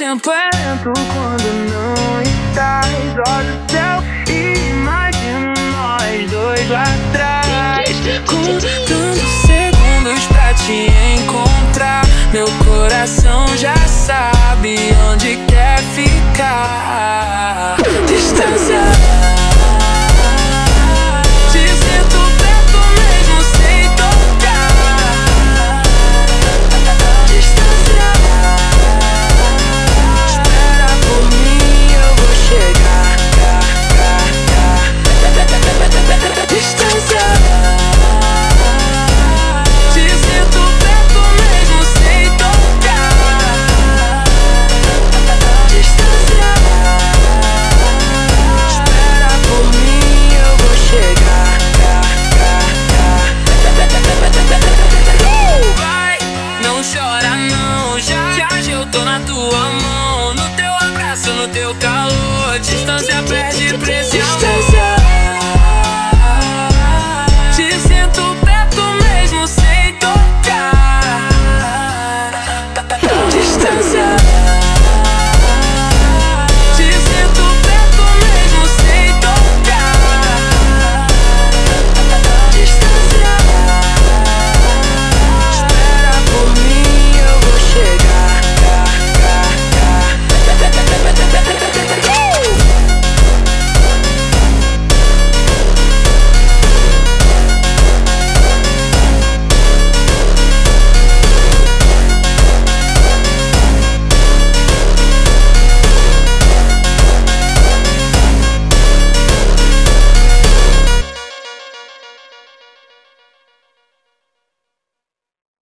tempo é lento quando não estás. Olha o céu e imagino nós dois lá atrás, contando segundos pra te encontrar. Meu coração já sabe onde quer ficar. Distância. Tô na tua mão, no teu abraço, no teu carro.